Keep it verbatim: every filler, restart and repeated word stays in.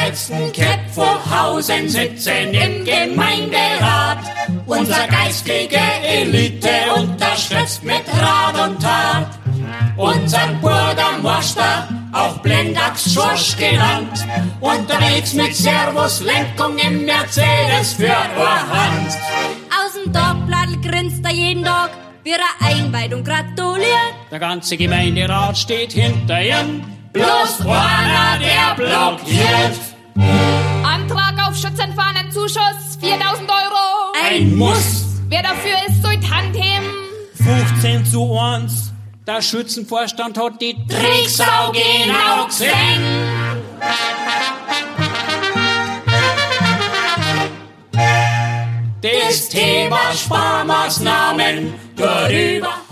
geilsten Kettwurfhausen sitzen im Gemeinderat. Unser geistige Elite unterstützt mit Rat und Tat. Unser Bürgermeister, auch Blendax Schorsch genannt, unterwegs mit Servuslenkung im Mercedes für Ohrhand. Aus dem Tagblatt grinst er jeden Tag, wie er Einweihung gratuliert. Der ganze Gemeinderat steht hinter ihm, bloß einer, der blockiert. Antrag auf Schützenfahnenzuschuss, viertausend Euro. Ein Muss. Wer dafür ist, soll die Hand heben. fünfzehn zu eins. Der Schützenvorstand hat die Drecksau genau gesehen. Das Thema Sparmaßnahmen darüber.